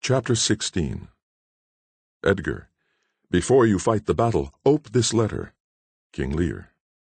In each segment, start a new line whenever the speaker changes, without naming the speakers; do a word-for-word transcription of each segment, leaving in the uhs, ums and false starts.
Chapter sixteen. Edgar, before you fight the battle, ope this letter. King Lear.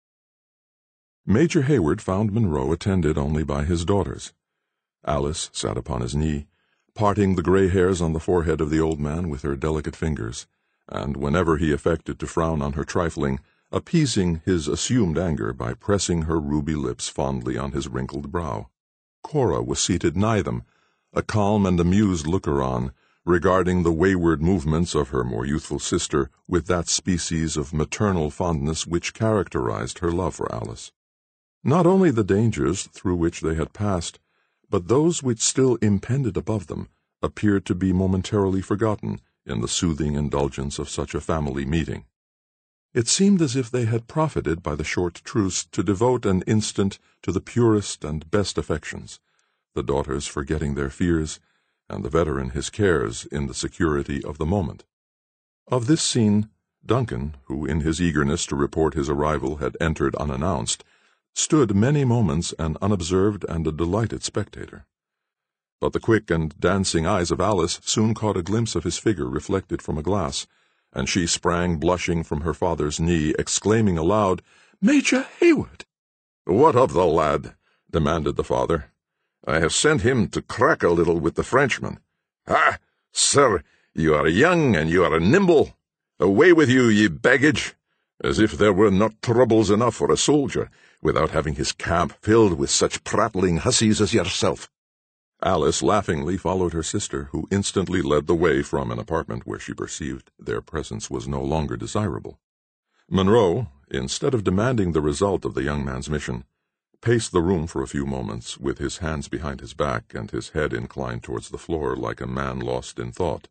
Major Hayward found Monroe attended only by his daughters. Alice sat upon his knee, parting the grey hairs on the forehead of the old man with her delicate fingers, and whenever he affected to frown on her trifling, appeasing his assumed anger by pressing her ruby lips fondly on his wrinkled brow. Cora was seated nigh them, a calm and amused looker-on, regarding the wayward movements of her more youthful sister with that species of maternal fondness which characterized her love for Alice. Not only the dangers through which they had passed, but those which still impended above them, appeared to be momentarily forgotten in the soothing indulgence of such a family meeting. It seemed as if they had profited by the short truce to devote an instant to the purest and best affections, the daughters forgetting their fears, and the veteran his cares in the security of the moment. Of this scene, Duncan, who in his eagerness to report his arrival had entered unannounced, stood many moments an unobserved and a delighted spectator. But the quick and dancing eyes of Alice soon caught a glimpse of his figure reflected from a glass, and she sprang blushing from her father's knee, exclaiming aloud, "Major Hayward!"
"What of the lad?" demanded the father. "I have sent him to crack a little with the Frenchman. Ah, sir, you are young and you are nimble. Away with you, ye baggage! As if there were not troubles enough for a soldier, without having his camp filled with such prattling hussies as yourself."
Alice laughingly followed her sister, who instantly led the way from an apartment where she perceived their presence was no longer desirable. Monroe, instead of demanding the result of the young man's mission, paced the room for a few moments, with his hands behind his back and his head inclined towards the floor like a man lost in thought.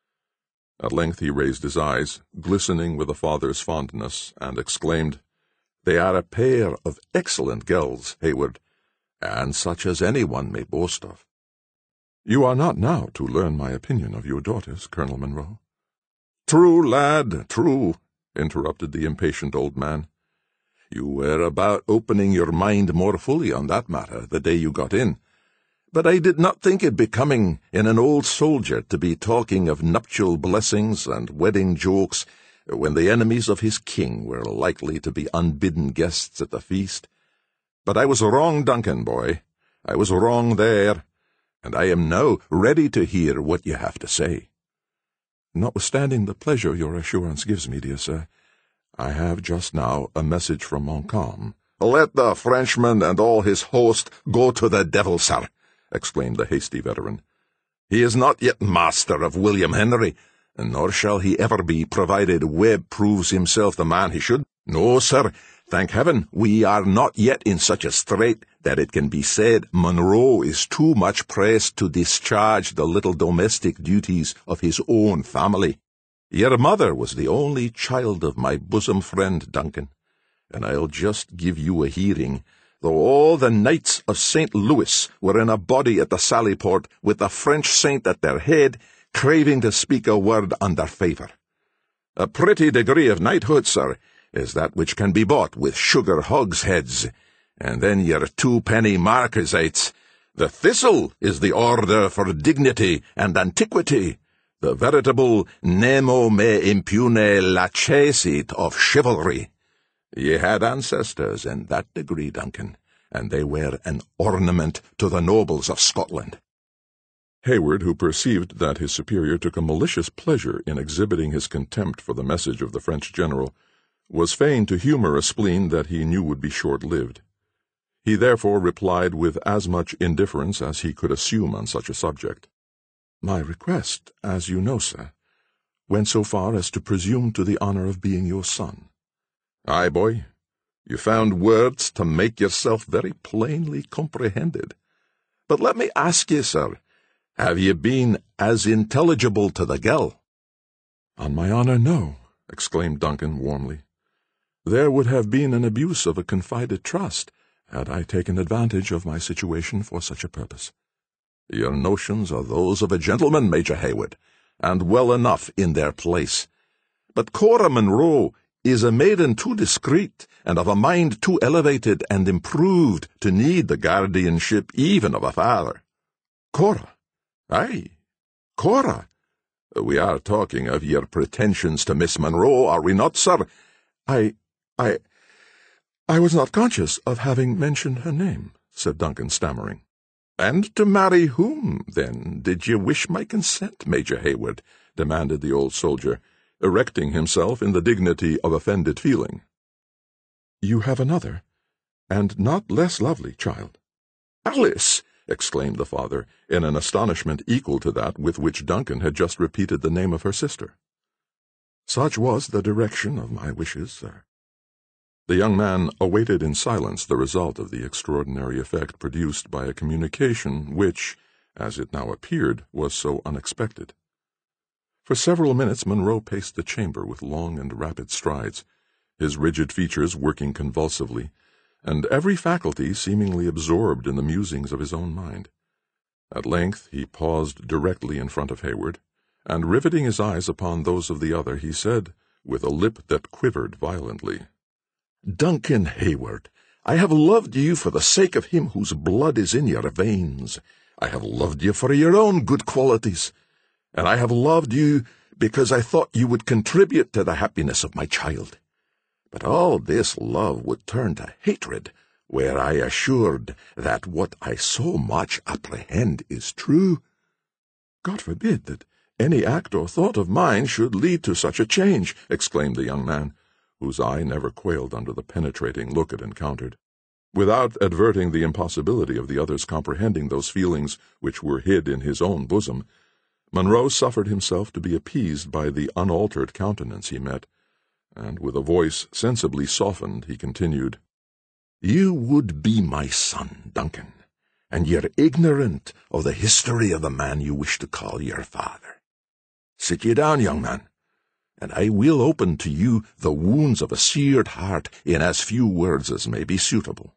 At length he raised his eyes, glistening with a father's fondness, and exclaimed, "They are a pair of excellent girls, Hayward, and such as anyone may boast of." "You are not now to learn my opinion of your daughters, Colonel Monroe."
"True, lad, true," interrupted the impatient old man. "You were about opening your mind more fully on that matter the day you got in, but I did not think it becoming in an old soldier to be talking of nuptial blessings and wedding jokes when the enemies of his king were likely to be unbidden guests at the feast. But I was wrong, Duncan, boy. I was wrong there, and I am now ready to hear what you have to say."
"Notwithstanding the pleasure your assurance gives me, dear sir, I have just now a message from Montcalm."
"Let the Frenchman and all his host go to the devil, sir," exclaimed the hasty veteran. "He is not yet master of William Henry, nor shall he ever be, provided Webb proves himself the man he should. No, sir, thank heaven we are not yet in such a strait that it can be said Monroe is too much pressed to discharge the little domestic duties of his own family. Your mother was the only child of my bosom friend, Duncan, and I'll just give you a hearing, though all the Knights of Saint Louis were in a body at the Sallyport, with the French saint at their head, craving to speak a word on their favour. A pretty degree of knighthood, sir, is that which can be bought with sugar hogsheads, and then your two-penny marquisites. The thistle is the order for dignity and antiquity, the veritable nemo me impune lacessit of chivalry. Ye had ancestors in that degree, Duncan, and they were an ornament to the nobles of Scotland."
Hayward, who perceived that his superior took a malicious pleasure in exhibiting his contempt for the message of the French general, was fain to humour a spleen that he knew would be short-lived. He therefore replied with as much indifference as he could assume on such a subject. "My request, as you know, sir, went so far as to presume to the honour of being your son."
"Aye, boy, you found words to make yourself very plainly comprehended. But let me ask ye, sir, have ye been as intelligible to the girl?"
"On my honour, no," exclaimed Duncan warmly. "There would have been an abuse of a confided trust had I taken advantage of my situation for such a purpose."
"Your notions are those of a gentleman, Major Hayward, and well enough in their place. But Cora Monroe is a maiden too discreet, and of a mind too elevated and improved to need the guardianship even of a father." "Cora?" "Aye, Cora! We are talking of your pretensions to Miss Monroe, are we not, sir?
I... I... I was not conscious of having mentioned her name, said Duncan, stammering.
And to marry whom, then, did you wish my consent, Major Hayward? Demanded the old soldier, erecting himself in the dignity of offended feeling.
You have another, and not less lovely, child.
Alice! Exclaimed the father, in an astonishment equal to that with which Duncan had just repeated the name of her sister.
Such was the direction of my wishes, sir.
The young man awaited in silence the result of the extraordinary effect produced by a communication which, as it now appeared, was so unexpected. For several minutes Monroe paced the chamber with long and rapid strides, his rigid features working convulsively, and every faculty seemingly absorbed in the musings of his own mind. At length he paused directly in front of Hayward, and riveting his eyes upon those of the other, he said, with a lip that quivered violently, Duncan Hayward, I have loved you for the sake of him whose blood is in your veins. I have loved you for your own good qualities, and I have loved you because I thought you would contribute to the happiness of my child. But all this love would turn to hatred, were I assured that what I so much apprehend is true.
God forbid that any act or thought of mine should lead to such a change, exclaimed the young man, whose eye never quailed under the penetrating look it encountered. Without adverting the impossibility of the other's comprehending those feelings which were hid in his own bosom, Monroe suffered himself to be appeased by the unaltered countenance he met, and with a voice sensibly softened he continued, You would be my son, Duncan, and you're ignorant of the history of the man you wish to call your father. Sit you down, young man, and I will open to you the wounds of a seared heart in as few words as may be suitable.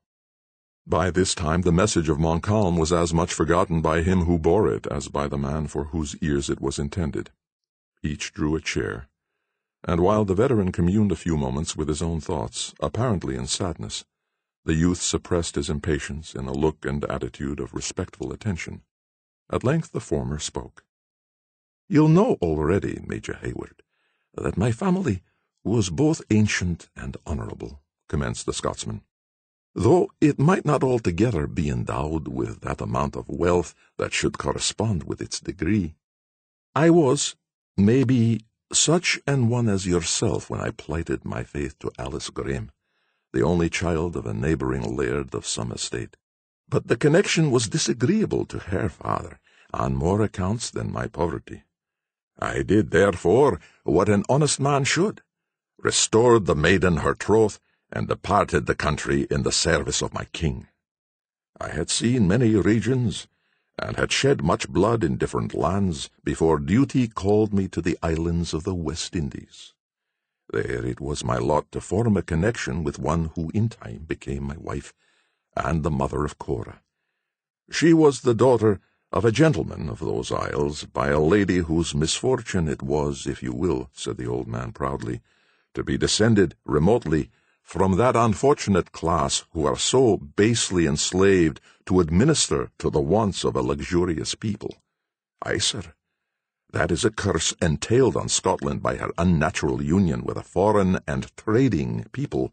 By this time the message of Montcalm was as much forgotten by him who bore it as by the man for whose ears it was intended. Each drew a chair, and while the veteran communed a few moments with his own thoughts, apparently in sadness, the youth suppressed his impatience in a look and attitude of respectful attention. At length the former spoke. "You'll know already, Major Hayward, that my family was both ancient and honourable," commenced the Scotsman, "though it might not altogether be endowed with that amount of wealth that should correspond with its degree. I was, maybe, such an one as yourself when I plighted my faith to Alice Graham, the only child of a neighbouring laird of some estate. But the connection was disagreeable to her father, on more accounts than my poverty. I did, therefore, what an honest man should, restored the maiden her troth, and departed the country in the service of my king. I had seen many regions, and had shed much blood in different lands, before duty called me to the islands of the West Indies. There it was my lot to form a connection with one who in time became my wife, and the mother of Cora. She was the daughter of a gentleman of those isles, by a lady whose misfortune it was, if you will," said the old man proudly, "to be descended remotely from that unfortunate class who are so basely enslaved to administer to the wants of a luxurious people. Aye, sir, that is a curse entailed on Scotland by her unnatural union with a foreign and trading people.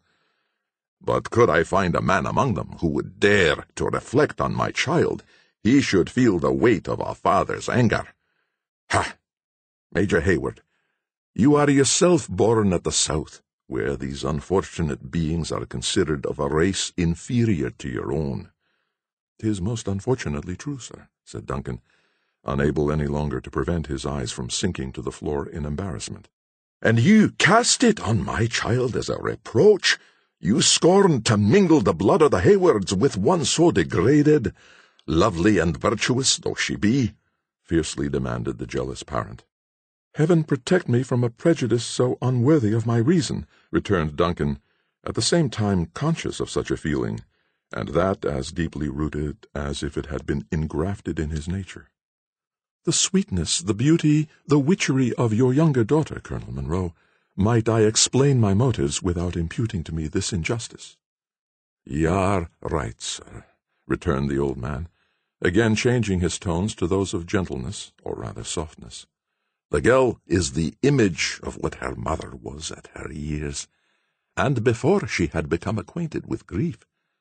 But could I find a man among them who would dare to reflect on my child, he should feel the weight of a father's anger. Ha! Major Hayward, you are yourself born at the south, where these unfortunate beings are considered of a race inferior to your own." "'Tis most unfortunately true, sir," said Duncan, unable any longer to prevent his eyes from sinking to the floor in embarrassment. "And you cast it on my child as a reproach? You scorn to mingle the blood of the Haywards with one so degraded, lovely and virtuous though she be?" fiercely demanded the jealous parent. "Heaven protect me from a prejudice so unworthy of my reason," returned Duncan, at the same time conscious of such a feeling, and that as deeply rooted as if it had been engrafted in his nature. "The sweetness, the beauty, the witchery of your younger daughter, Colonel Monroe, might I explain my motives without imputing to me this injustice." "Y' are right, sir," returned the old man, again changing his tones to those of gentleness, or rather softness.
"The girl is the image of what her mother was at her years, and before she had become acquainted with grief.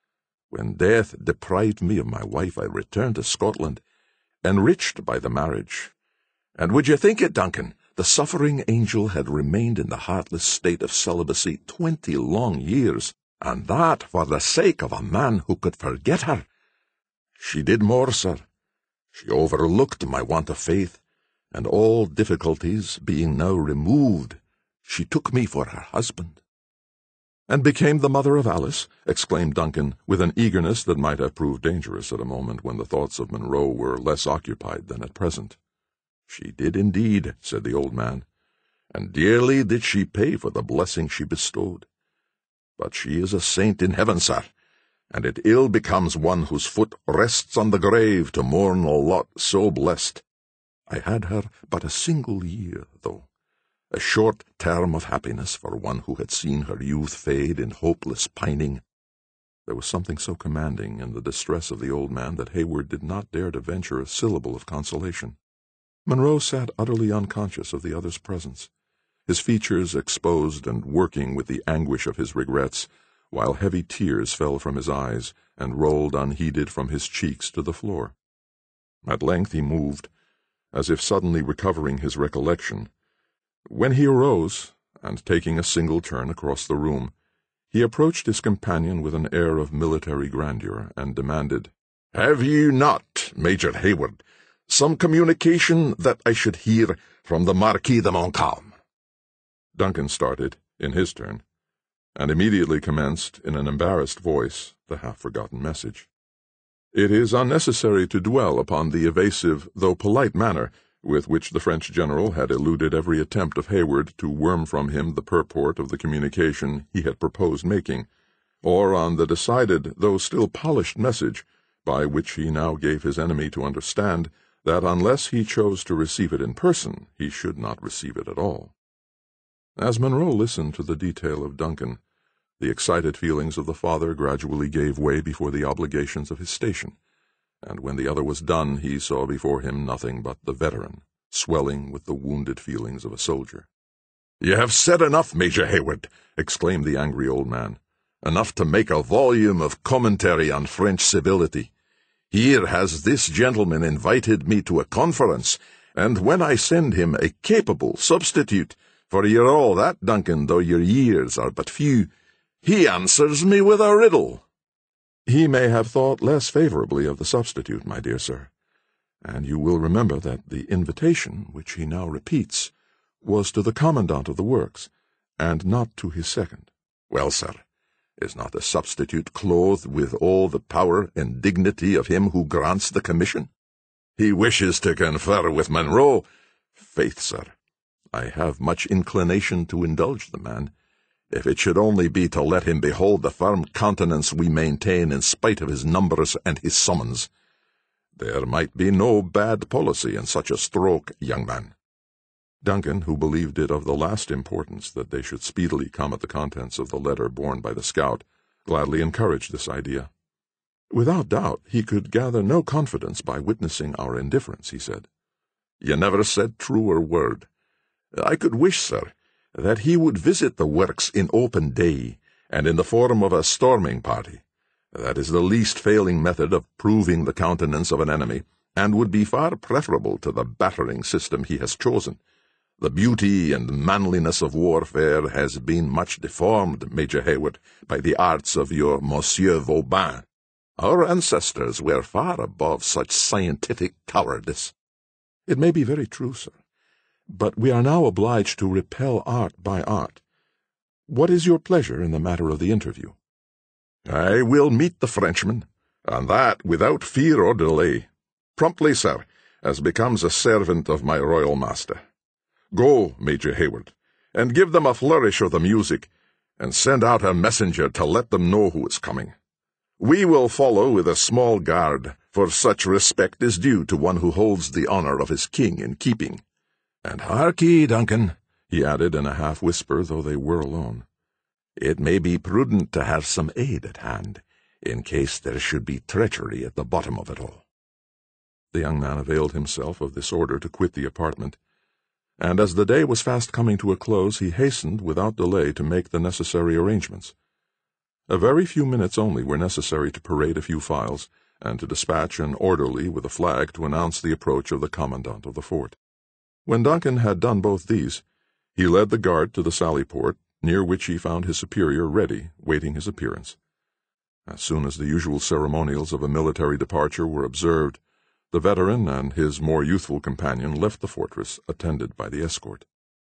When death deprived me of my wife, I returned to Scotland, enriched by the marriage. And would you think it, Duncan, the suffering angel had remained in the heartless state of celibacy twenty long years, and that for the sake of a man who could forget her? She did more, sir. She overlooked my want of faith, and all difficulties being now removed, she took me for her husband."
"And became the mother of Alice?" exclaimed Duncan, with an eagerness that might have proved dangerous at a moment when the thoughts of Munro were less occupied than at present.
"She did indeed," said the old man, "and dearly did she pay for the blessing she bestowed. But she is a saint in heaven, sir, and it ill becomes one whose foot rests on the grave to mourn a lot so blessed. I had her but a single year, though, a short term of happiness for one who had seen her youth fade in hopeless pining."
There was something so commanding in the distress of the old man that Hayward did not dare to venture a syllable of consolation. Munro sat utterly unconscious of the other's presence, his features exposed and working with the anguish of his regrets, while heavy tears fell from his eyes and rolled unheeded from his cheeks to the floor. At length he moved, as if suddenly recovering his recollection. When he arose, and taking a single turn across the room, he approached his companion with an air of military grandeur, and demanded,
"Have you not, Major Hayward, some communication that I should hear from the Marquis de Montcalm?"
Duncan started, in his turn, and immediately commenced, in an embarrassed voice, the half-forgotten message. It is unnecessary to dwell upon the evasive, though polite manner with which the French general had eluded every attempt of Hayward to worm from him the purport of the communication he had proposed making, or on the decided, though still polished message, by which he now gave his enemy to understand that unless he chose to receive it in person, he should not receive it at all. As Munro listened to the detail of Duncan, the excited feelings of the father gradually gave way before the obligations of his station, and when the other was done he saw before him nothing but the veteran, swelling with the wounded feelings of a soldier.
"You have said enough, Major Hayward," exclaimed the angry old man, "enough to make a volume of commentary on French civility. Here has this gentleman invited me to a conference, and when I send him a capable substitute, for you're all that, Duncan, though your years are but few, he answers me with a riddle."
"He may have thought less favourably of the substitute, my dear sir, and you will remember that the invitation, which he now repeats, was to the commandant of the works, and not to his second."
"Well, sir, is not the substitute clothed with all the power and dignity of him who grants the commission? He wishes to confer with Munro. Faith, sir, I have much inclination to indulge the man, if it should only be to let him behold the firm countenance we maintain in spite of his numbers and his summons. There might be no bad policy in such a stroke, young man."
Duncan, who believed it of the last importance that they should speedily come at the contents of the letter borne by the scout, gladly encouraged this idea. Without doubt he could gather no confidence by witnessing our indifference, he said.
"You never said truer word. I could wish, sir, that he would visit the works in open day, and in the form of a storming party. That is the least failing method of proving the countenance of an enemy, and would be far preferable to the battering system he has chosen. The beauty and manliness of warfare has been much deformed, Major Hayward, by the arts of your Monsieur Vauban. Our ancestors were far above such scientific cowardice."
"It may be very true, sir, but we are now obliged to repel art by art. What is your pleasure in the matter of the interview?"
"I will meet the Frenchman, and that without fear or delay. Promptly, sir, as becomes a servant of my royal master. Go, Major Hayward, and give them a flourish of the music, and send out a messenger to let them know who is coming. We will follow with a small guard, for such respect is due to one who holds the honour of his king in keeping. And hark ye, Duncan," he added in a half-whisper, though they were alone, "it may be prudent to have some aid at hand, in case there should be treachery at the bottom of it all."
The young man availed himself of this order to quit the apartment, and as the day was fast coming to a close, he hastened without delay to make the necessary arrangements. A very few minutes only were necessary to parade a few files, and to dispatch an orderly with a flag to announce the approach of the commandant of the fort. When Duncan had done both these, he led the guard to the sally-port, near which he found his superior ready, waiting his appearance. As soon as the usual ceremonials of a military departure were observed, the veteran and his more youthful companion left the fortress, attended by the escort.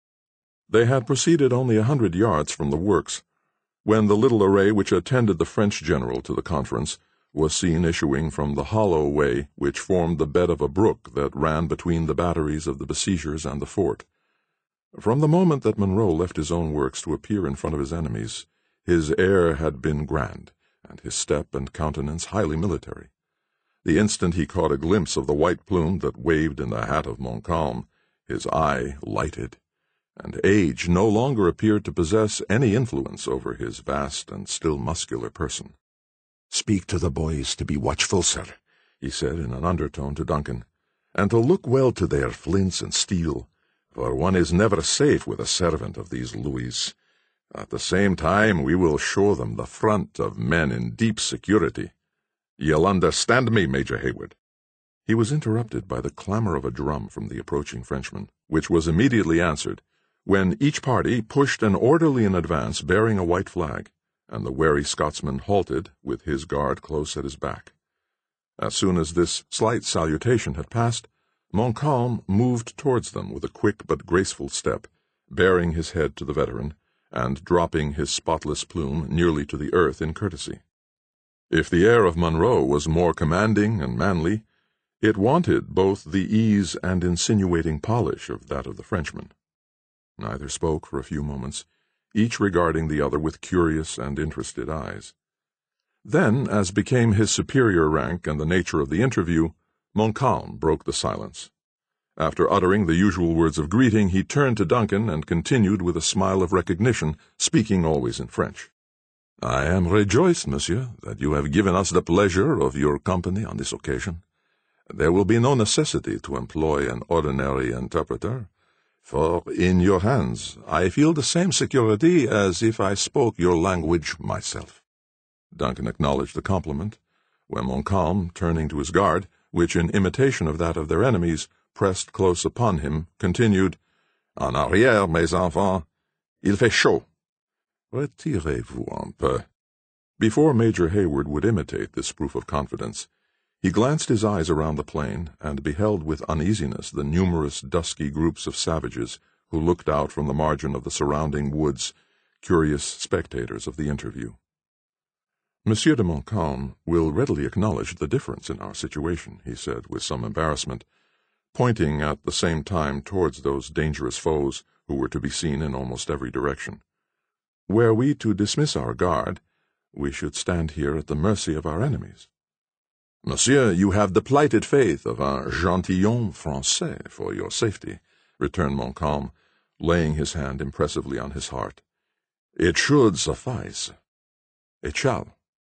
They had proceeded only a hundred yards from the works, when the little array which attended the French general to the conference was seen issuing from the hollow way which formed the bed of a brook that ran between the batteries of the besiegers and the fort. From the moment that Monroe left his own works to appear in front of his enemies, his air had been grand, and his step and countenance highly military. The instant he caught a glimpse of the white plume that waved in the hat of Montcalm, his eye lighted, and age no longer appeared to possess any influence over his vast and still muscular person.
"Speak to the boys to be watchful, sir,"
he said in an undertone to Duncan,
"and to look well to their flints and steel, for one is never safe with a servant of these Louis. At the same time we will show them the front of men in deep security. You'll understand me, Major Hayward."
He was interrupted by the clamor of a drum from the approaching Frenchman, which was immediately answered, when each party pushed an orderly in advance bearing a white flag, and the wary Scotsman halted with his guard close at his back. As soon as this slight salutation had passed, Montcalm moved towards them with a quick but graceful step, baring his head to the veteran, and dropping his spotless plume nearly to the earth in courtesy. If the air of Monroe was more commanding and manly, it wanted both the ease and insinuating polish of that of the Frenchman. Neither spoke for a few moments, each regarding the other with curious and interested eyes. Then, as became his superior rank and the nature of the interview, Montcalm broke the silence. After uttering the usual words of greeting, he turned to Duncan and continued with a smile of recognition, speaking always in French.
"I am rejoiced, monsieur, that you have given us the pleasure of your company on this occasion. There will be no necessity to employ an ordinary interpreter, for in your hands I feel the same security as if I spoke your language myself."
Duncan acknowledged the compliment, when Montcalm, turning to his guard, which in imitation of that of their enemies pressed close upon him, continued,
"En arrière, mes enfants, il fait chaud. Retirez-vous un peu."
Before Major Hayward would imitate this proof of confidence, he glanced his eyes around the plain and beheld with uneasiness the numerous dusky groups of savages who looked out from the margin of the surrounding woods, curious spectators of the interview. "Monsieur de Montcalm will readily acknowledge the difference in our situation," he said with some embarrassment, pointing at the same time towards those dangerous foes who were to be seen in almost every direction. "Were we to dismiss our guard, we should stand here at the mercy of our enemies."
"Monsieur, you have the plighted faith of un gentilhomme français for your safety," returned Montcalm, laying his hand impressively on his heart. "It should suffice."
"It shall.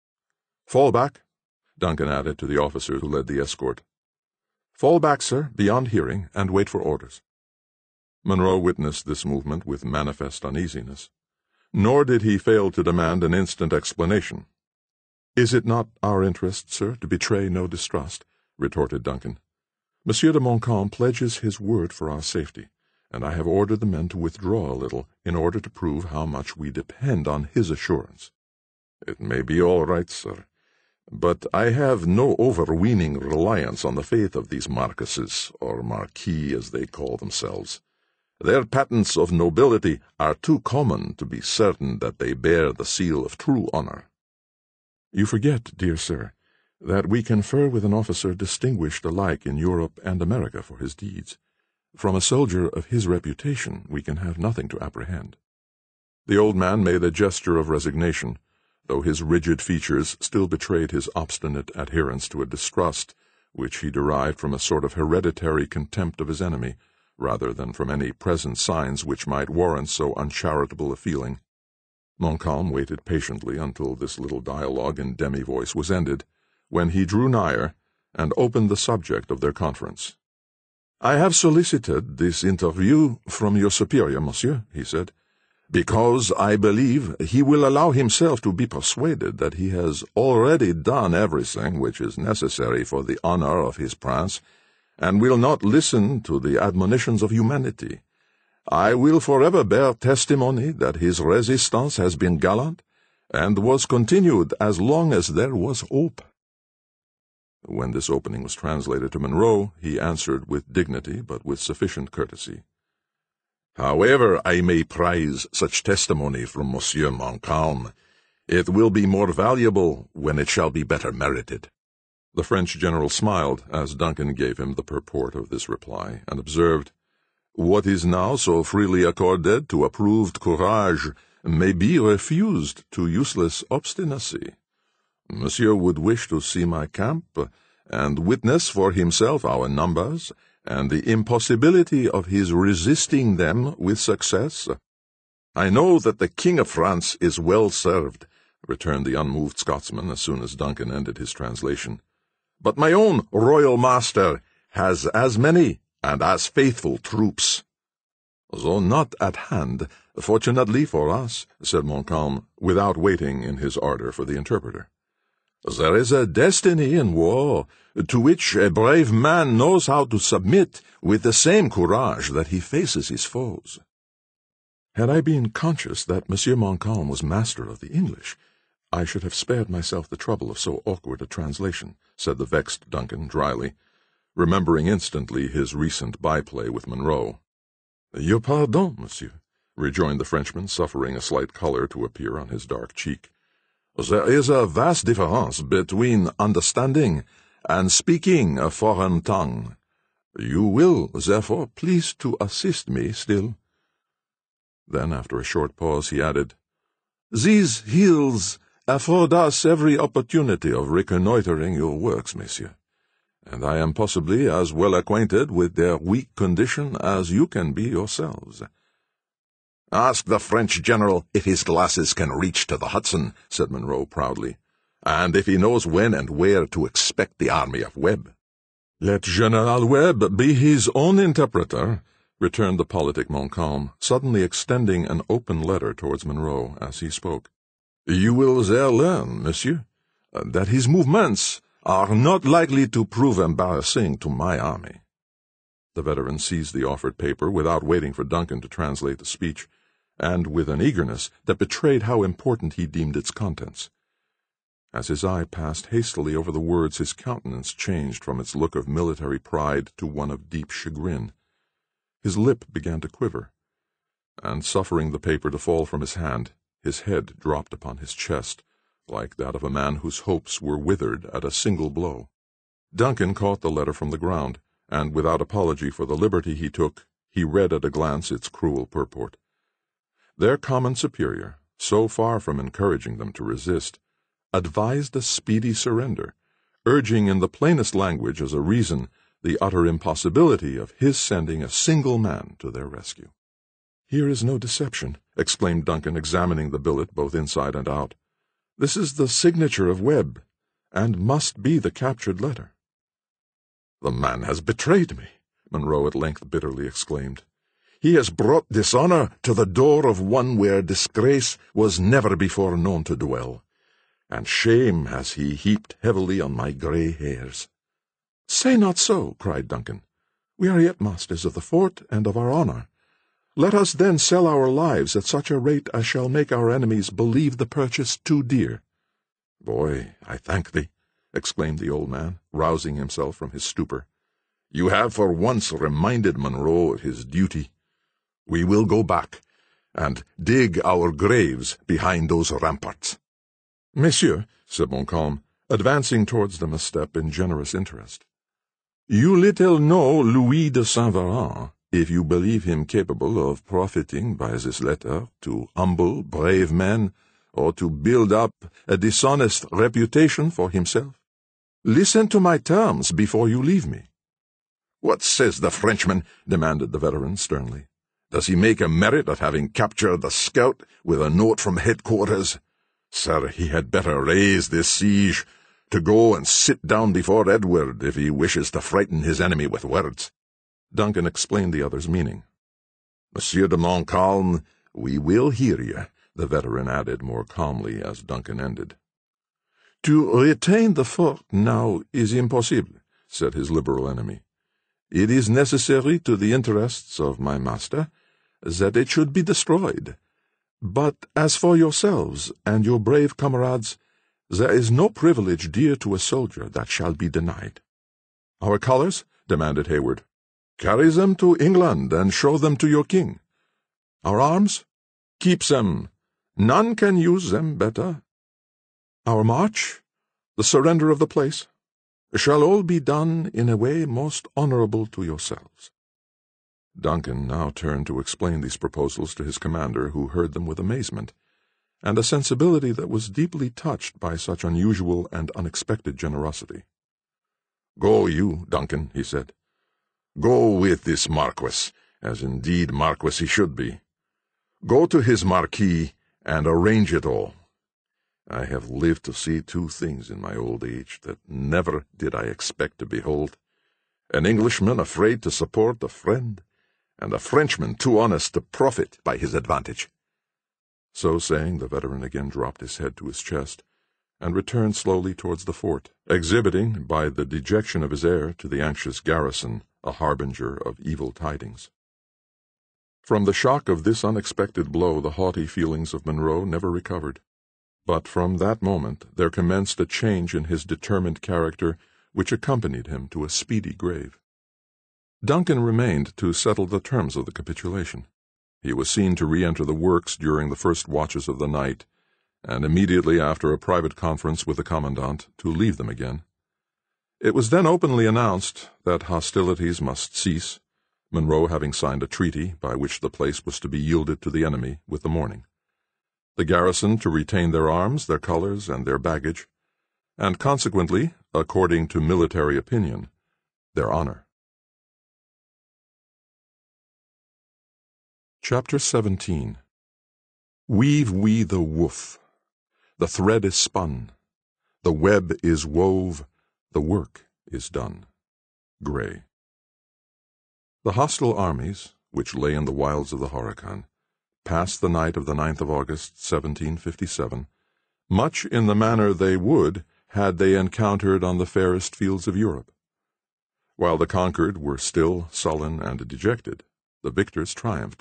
Fall back," Duncan added to the officer who led the escort. "Fall back, sir, beyond hearing, and wait for orders." Monroe witnessed this movement with manifest uneasiness, nor did he fail to demand an instant explanation. "Is it not our interest, sir, to betray no distrust?" retorted Duncan. "Monsieur de Montcalm pledges his word for our safety, and I have ordered the men to withdraw a little in order to prove how much we depend on his assurance."
"It may be all right, sir, but I have no overweening reliance on the faith of these marquises, or marquis as they call themselves. Their patents of nobility are too common to be certain that they bear the seal of true honor."
"You forget, dear sir, that we confer with an officer distinguished alike in Europe and America for his deeds. From a soldier of his reputation we can have nothing to apprehend." The old man made a gesture of resignation, though his rigid features still betrayed his obstinate adherence to a distrust which he derived from a sort of hereditary contempt of his enemy, rather than from any present signs which might warrant so uncharitable a feeling. Montcalm waited patiently until this little dialogue in demi-voice was ended, when he drew nigher, and opened the subject of their conference. "I have solicited this interview from your superior, monsieur," he said, "because I believe he will allow himself to be persuaded that he has already done everything which is necessary for the honor of his prince, and will not listen to the admonitions of humanity. I will forever bear testimony that his resistance has been gallant, and was continued as long as there was hope." When this opening was translated to Monroe, he answered with dignity, but with sufficient courtesy. "However I may prize such testimony from Monsieur Montcalm, it will be more valuable when it shall be better merited." The French general smiled as Duncan gave him the purport of this reply, and observed, "What is now so freely accorded to approved courage may be refused to useless obstinacy. Monsieur would wish to see my camp, and witness for himself our numbers, and the impossibility of his resisting them with success." "I know that the King of France is well served," returned the unmoved Scotsman as soon as Duncan ended his translation. "But my own royal master has as many and as faithful troops." "Though not at hand, fortunately for us," said Montcalm, without waiting in his ardour for the interpreter. "There is a destiny in war, to which a brave man knows how to submit with the same courage that he faces his foes." "Had I been conscious that Monsieur Montcalm was master of the English, I should have spared myself the trouble of so awkward a translation," said the vexed Duncan dryly, remembering instantly his recent byplay with Monroe. "Your pardon, monsieur," rejoined the Frenchman, suffering a slight colour to appear on his dark cheek. "There is a vast difference between understanding and speaking a foreign tongue. You will, therefore, please to assist me still." Then, after a short pause, he added, "These hills afford us every opportunity of reconnoitring your works, monsieur, and I am possibly as well acquainted with their weak condition as you can be yourselves." "Ask the French general if his glasses can reach to the Hudson," said Monroe proudly, "and if he knows when and where to expect the army of Webb." "Let General Webb be his own interpreter," returned the politic Montcalm, suddenly extending an open letter towards Monroe as he spoke. "You will there learn, monsieur, that his movements are not likely to prove embarrassing to my army." The veteran seized the offered paper without waiting for Duncan to translate the speech, and with an eagerness that betrayed how important he deemed its contents. As his eye passed hastily over the words, his countenance changed from its look of military pride to one of deep chagrin. His lip began to quiver, and, suffering the paper to fall from his hand, his head dropped upon his chest, like that of a man whose hopes were withered at a single blow. Duncan caught the letter from the ground, and, without apology for the liberty he took, he read at a glance its cruel purport. Their common superior, so far from encouraging them to resist, advised a speedy surrender, urging in the plainest language as a reason the utter impossibility of his sending a single man to their rescue. "Here is no deception," exclaimed Duncan, examining the billet both inside and out. "This is the signature of Webb, and must be the captured letter." "The man has betrayed me," Monroe at length bitterly exclaimed. "He has brought dishonour to the door of one where disgrace was never before known to dwell, and shame has he heaped heavily on my grey hairs." "Say not so," cried Duncan. "We are yet masters of the fort and of our honour. Let us then sell our lives at such a rate as shall make our enemies believe the purchase too dear." "Boy, I thank thee," exclaimed the old man, rousing himself from his stupor. "You have for once reminded Monroe of his duty. We will go back, and dig our graves behind those ramparts." "Messieurs," said Montcalm, advancing towards them a step in generous interest, "you little know Louis de Saint-Véran, if you believe him capable of profiting by this letter to humble, brave men, or to build up a dishonest reputation for himself. Listen to my terms before you leave me." "What says the Frenchman?" demanded the veteran sternly. "Does he make a merit of having captured the scout with a note from headquarters? Sir, he had better raise this siege,
to go and sit down before Edward if he wishes to frighten his enemy with words."
Duncan explained the other's meaning.
"Monsieur de Montcalm, we will hear you,"
the veteran added more calmly as Duncan ended.
"To retain the fort now is impossible," said his liberal enemy. "It is necessary to the interests of my master that it should be destroyed. But as for yourselves and your brave comrades, there is no privilege dear to a soldier that shall be denied."
"Our colours?" demanded Hayward.
"Carry them to England and show them to your king."
"Our arms?"
"Keep them. None can use them better."
"Our march? The surrender of the place?"
"Shall all be done in a way most honourable to yourselves."
Duncan now turned to explain these proposals to his commander, who heard them with amazement, and a sensibility that was deeply touched by such unusual and unexpected generosity.
"Go you, Duncan," he said. "Go with this Marquis, as indeed Marquis he should be. Go to his Marquis and arrange it all. I have lived to see two things in my old age that never did I expect to behold: an Englishman afraid to support a friend, and a Frenchman too honest to profit by his advantage."
So saying, the veteran again dropped his head to his chest, and returned slowly towards the fort, exhibiting, by the dejection of his air, to the anxious garrison a harbinger of evil tidings. From the shock of this unexpected blow the haughty feelings of Monroe never recovered, but from that moment there commenced a change in his determined character which accompanied him to a speedy grave. Duncan remained to settle the terms of the capitulation. He was seen to re-enter the works during the first watches of the night, and immediately after a private conference with the commandant to leave them again. It was then openly announced that hostilities must cease, Monroe having signed a treaty by which the place was to be yielded to the enemy with the morning, the garrison to retain their arms, their colours, and their baggage, and consequently, according to military opinion, their honour. Chapter seventeen. Weave we the woof. The thread is spun. The web is wove. The work is done. Gray. The hostile armies, which lay in the wilds of the Horican, passed the night of the ninth of August, seventeen fifty-seven, much in the manner they would had they encountered on the fairest fields of Europe. While the conquered were still sullen and dejected, the victors triumphed.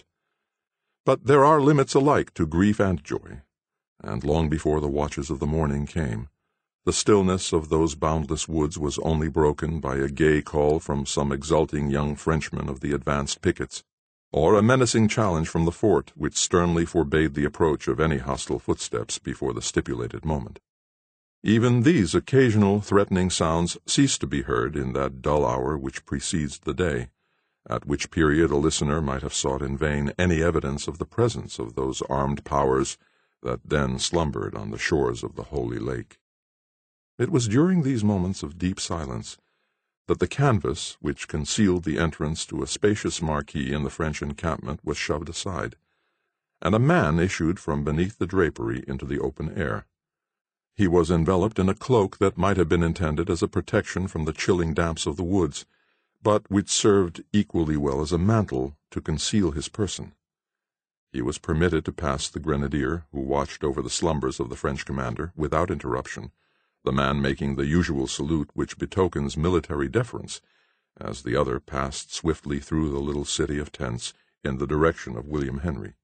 But there are limits alike to grief and joy, and long before the watches of the morning came, the stillness of those boundless woods was only broken by a gay call from some exulting young Frenchman of the advanced pickets, or a menacing challenge from the fort which sternly forbade the approach of any hostile footsteps before the stipulated moment. Even these occasional threatening sounds ceased to be heard in that dull hour which precedes the day, at which period a listener might have sought in vain any evidence of the presence of those armed powers that then slumbered on the shores of the Holy Lake. It was during these moments of deep silence that the canvas which concealed the entrance to a spacious marquee in the French encampment was shoved aside, and a man issued from beneath the drapery into the open air. He was enveloped in a cloak that might have been intended as a protection from the chilling damps of the woods, but which served equally well as a mantle to conceal his person. He was permitted to pass the grenadier, who watched over the slumbers of the French commander, without interruption, the man making the usual salute which betokens military deference, as the other passed swiftly through the little city of tents in the direction of William Henry.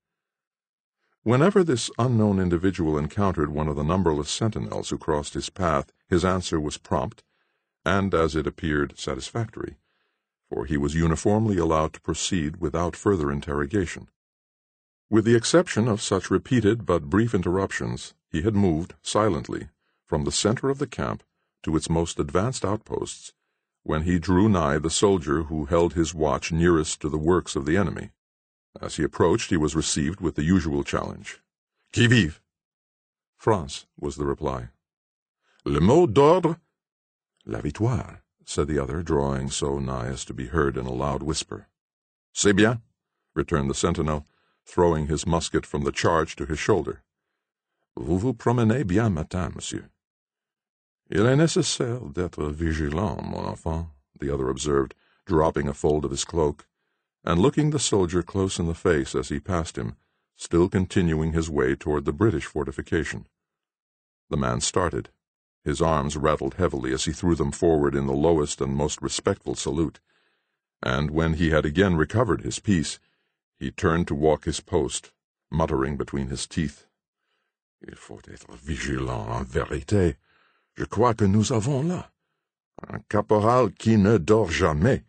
Whenever this unknown individual encountered one of the numberless sentinels who crossed his path, his answer was prompt, and, as it appeared, satisfactory, for he was uniformly allowed to proceed without further interrogation. With the exception of such repeated but brief interruptions, he had moved, silently, from the center of the camp to its most advanced outposts, when he drew nigh the soldier who held his watch nearest to the works of the enemy. As he approached, he was received with the usual challenge. "Qui vive?" "France," was the reply.
"Le mot d'ordre?"
"La victoire," said the other, drawing so nigh as to be heard in a loud whisper.
"C'est bien,"
returned the sentinel, throwing his musket from the charge to his shoulder.
"Vous vous promenez bien matin, monsieur."
Il est nécessaire d'être vigilant, mon enfant, the other observed, dropping a fold of his cloak, and looking the soldier close in the face as he passed him, still continuing his way toward the British fortification. The man started. His arms rattled heavily as he threw them forward in the lowest and most respectful salute, and when he had again recovered his peace, he turned to walk his post, muttering between his teeth, Il faut être vigilant en vérité. Je crois que nous avons là un caporal qui ne dort jamais.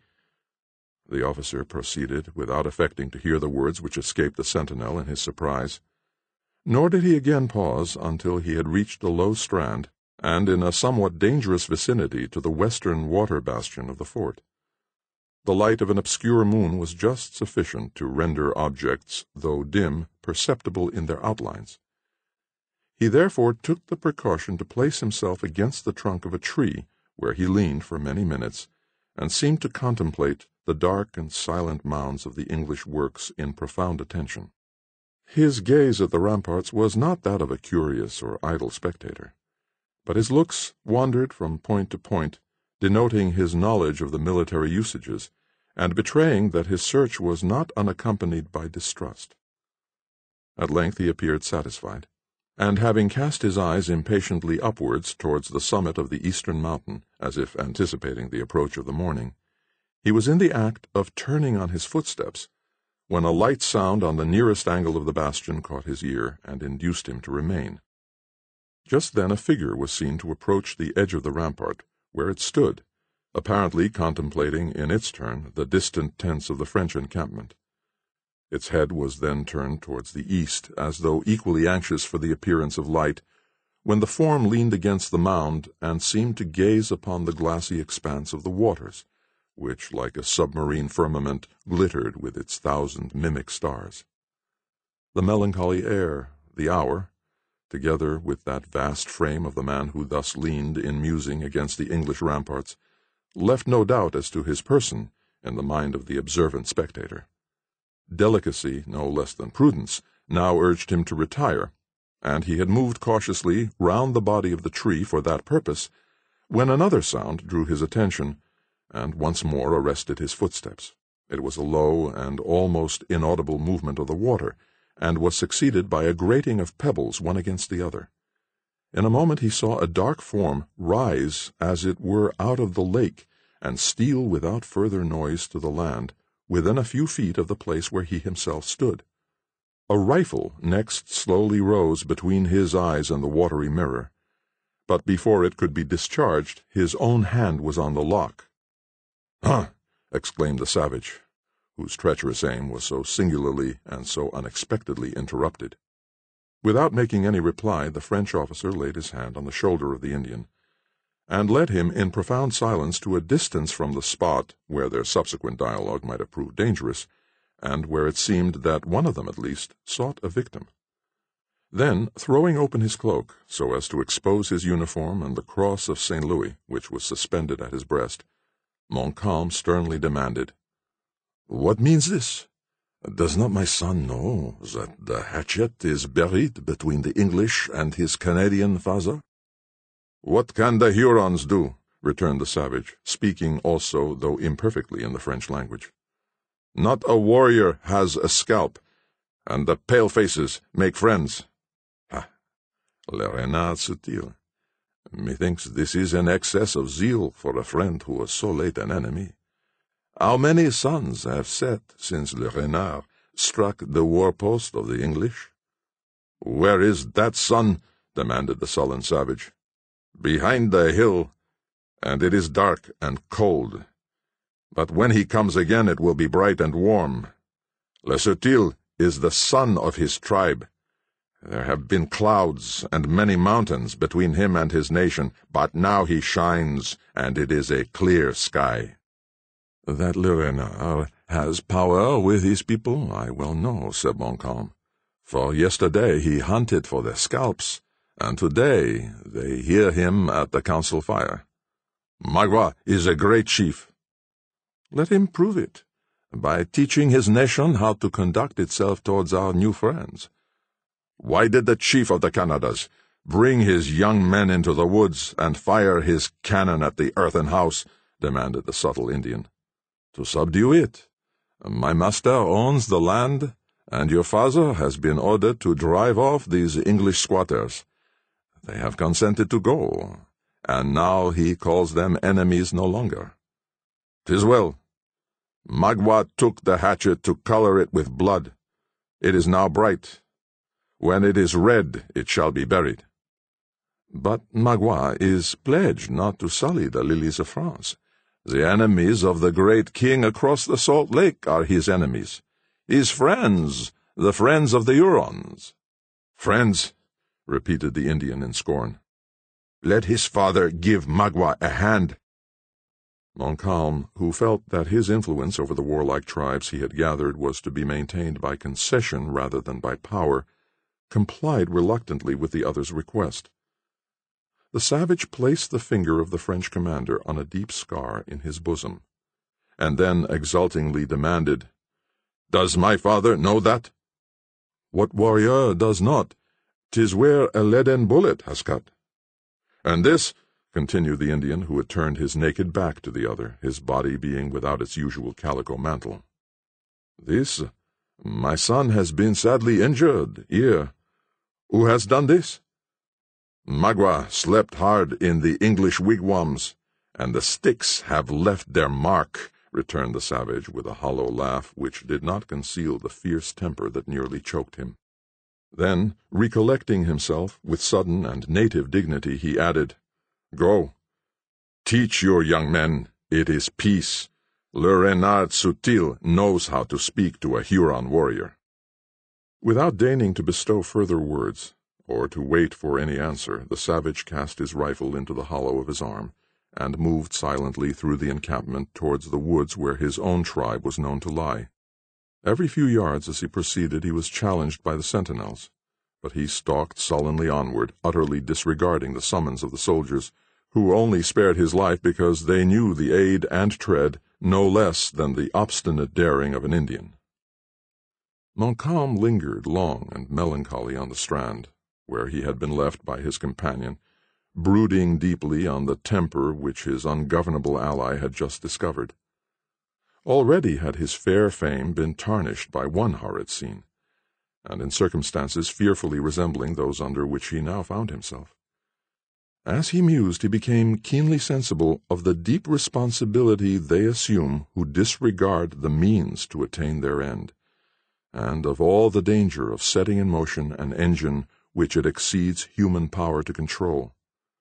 The officer proceeded, without affecting to hear the words which escaped the sentinel in his surprise. Nor did he again pause until he had reached a low strand, and in a somewhat dangerous vicinity to the western water bastion of the fort. The light of an obscure moon was just sufficient to render objects, though dim, perceptible in their outlines. He therefore took the precaution to place himself against the trunk of a tree, where he leaned for many minutes, and seemed to contemplate the dark and silent mounds of the English works in profound attention. His gaze at the ramparts was not that of a curious or idle spectator, but his looks wandered from point to point, denoting his knowledge of the military usages, and betraying that his search was not unaccompanied by distrust. At length he appeared satisfied, and having cast his eyes impatiently upwards towards the summit of the eastern mountain, as if anticipating the approach of the morning, he was in the act of turning on his footsteps, when a light sound on the nearest angle of the bastion caught his ear and induced him to remain. Just then a figure was seen to approach the edge of the rampart, where it stood, apparently contemplating in its turn the distant tents of the French encampment. Its head was then turned towards the east, as though equally anxious for the appearance of light, when the form leaned against the mound and seemed to gaze upon the glassy expanse of the waters, which, like a submarine firmament, glittered with its thousand mimic stars. The melancholy air, the hour, together with that vast frame of the man who thus leaned in musing against the English ramparts, left no doubt as to his person in the mind of the observant spectator. Delicacy, no less than prudence, now urged him to retire, and he had moved cautiously round the body of the tree for that purpose, when another sound drew his attention, and once more arrested his footsteps. It was a low and almost inaudible movement of the water, and was succeeded by a grating of pebbles one against the other. In a moment he saw a dark form rise as it were out of the lake, and steal without further noise to the land, within a few feet of the place where he himself stood. A rifle next slowly rose between his eyes and the watery mirror, but before it could be discharged, his own hand was on the lock. "Huh!" exclaimed the savage, whose treacherous aim was so singularly and so unexpectedly interrupted. Without making any reply, the French officer laid his hand on the shoulder of the Indian, and led him in profound silence to a distance from the spot where their subsequent dialogue might have proved dangerous, and where it seemed that one of them, at least, sought a victim. Then, throwing open his cloak, so as to expose his uniform and the cross of Saint Louis, which was suspended at his breast, Montcalm sternly demanded, "What means this? Does not my son know that the hatchet is buried between the English and his Canadian father?" "What can the Hurons do?" returned the savage, speaking also, though imperfectly, in the French language. "Not a warrior has a scalp, and the pale-faces make friends." "Ha! Le Renard Subtil. Methinks this is an excess of zeal for a friend who was so late an enemy. How many suns have set since Le Renard struck the war-post of the English?" "Where is that sun?" demanded the sullen savage. "Behind the hill, and it is dark and cold. But when he comes again it will be bright and warm. Le Subtil is the son of his tribe. There have been clouds and many mountains between him and his nation, but now he shines, and it is a clear sky." "That Le Renard has power with his people, I well know," said Montcalm, "for yesterday he hunted for their scalps, and today they hear him at the council fire. Magua is a great chief." "Let him prove it, by teaching his nation how to conduct itself towards our new friends." "Why did the chief of the Canadas
bring his young men into the woods and fire his cannon at the earthen house?" demanded the subtle Indian. "To subdue it. My master owns the land, and your father has been ordered to drive off these English squatters. They have consented to go, and now he calls them enemies no longer. 'Tis well. Magua took the hatchet to color it with blood. It is now bright. When it is red, it shall be buried." "But Magua is pledged not to sully the lilies of France." "The enemies of the great king across the Salt Lake are his enemies. His friends, the friends of the Hurons." "Friends," repeated the Indian in scorn. "Let his father give Magua a hand."
Montcalm, who felt that his influence over the warlike tribes he had gathered was to be maintained by concession rather than by power, complied reluctantly with the other's request. The savage placed the finger of the French commander on a deep scar in his bosom, and then exultingly demanded, "Does my father know that?" "What warrior does not? 'Tis where a leaden bullet has cut." "And this," continued the Indian, who had turned his naked back to the other, his body being without its usual calico mantle. "This, my son has been sadly injured, here. Who has done this?" "Magua slept hard in the English wigwams, and the sticks have left their mark," returned the savage, with a hollow laugh which did not conceal the fierce temper that nearly choked him. Then, recollecting himself, with sudden and native dignity, he added, "Go. Teach your young men it is peace. Le Renard Subtil knows how to speak to a Huron warrior." Without deigning to bestow further words, or to wait for any answer, the savage cast his rifle into the hollow of his arm, and moved silently through the encampment towards the woods where his own tribe was known to lie. Every few yards as he proceeded he was challenged by the sentinels, but he stalked sullenly onward, utterly disregarding the summons of the soldiers, who only spared his life because they knew the aid and tread no less than the obstinate daring of an Indian. Montcalm lingered long and melancholy on the strand, where he had been left by his companion, brooding deeply on the temper which his ungovernable ally had just discovered. Already had his fair fame been tarnished by one horrid scene, and in circumstances fearfully resembling those under which he now found himself. As he mused, he became keenly sensible of the deep responsibility they assume who disregard the means to attain their end, and of all the danger of setting in motion an engine which it exceeds human power to control.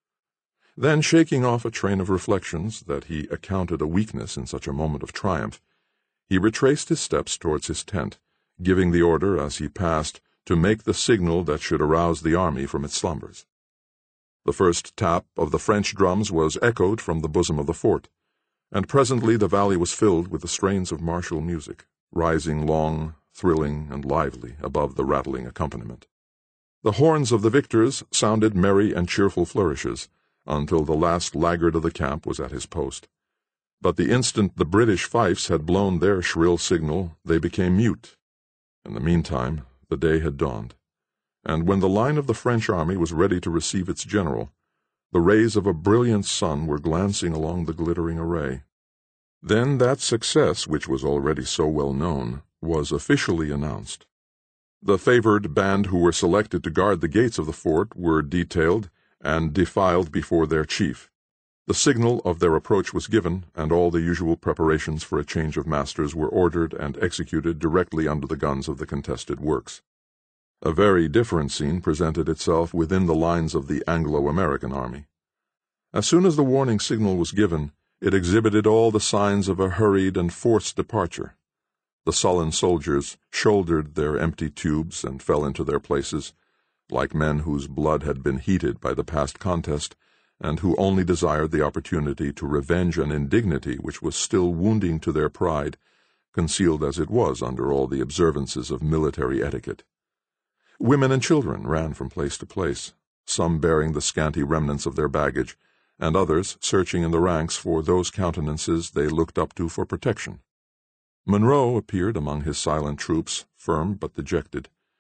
Then, shaking off a train of reflections that he accounted a weakness in such a moment of triumph, he retraced his steps towards his tent, giving the order as he passed to make the signal that should arouse the army from its slumbers. The first tap of the French drums was echoed from the bosom of the fort, and presently the valley was filled with the strains of martial music, rising long, thrilling, and lively above the rattling accompaniment. The horns of the victors sounded merry and cheerful flourishes, until the last laggard of the camp was at his post. But the instant the British fifes had blown their shrill signal, they became mute. In the meantime, the day had dawned, and when the line of the French army was ready to receive its general, the rays of a brilliant sun were glancing along the glittering array. Then that success, which was already so well known, was officially announced. The favored band who were selected to guard the gates of the fort were detailed and defiled before their chief. The signal of their approach was given, and all the usual preparations for a change of masters were ordered and executed directly under the guns of the contested works. A very different scene presented itself within the lines of the Anglo-American army. As soon as the warning signal was given, it exhibited all the signs of a hurried and forced departure. The sullen soldiers shouldered their empty tubes and fell into their places, like men whose blood had been heated by the past contest, and who only desired the opportunity to revenge an indignity which was still wounding to their pride, concealed as it was under all the observances of military etiquette. Women and children ran from place to place, some bearing the scanty remnants of their baggage, and others searching in the ranks for those countenances they looked up to for protection. Monroe appeared among his silent troops, firm but dejected,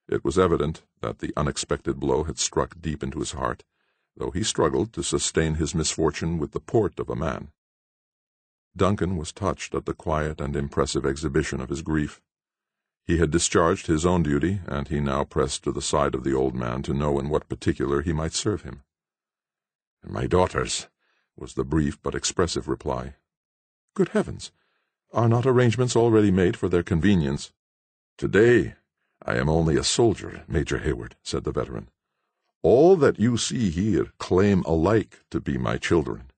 It was evident that the unexpected blow had struck deep into his heart, though he struggled to sustain his misfortune with the port of a man. Duncan was touched at the quiet and impressive exhibition of his grief. He had discharged his own duty, and he now pressed to the side of the old man to know in what particular he might serve him.
"My daughters," was the brief but expressive reply.
"Good heavens! Are not arrangements already made for their convenience?"
"Today I am only a soldier, Major Hayward," said the veteran. "All that you see here claim alike to be my children."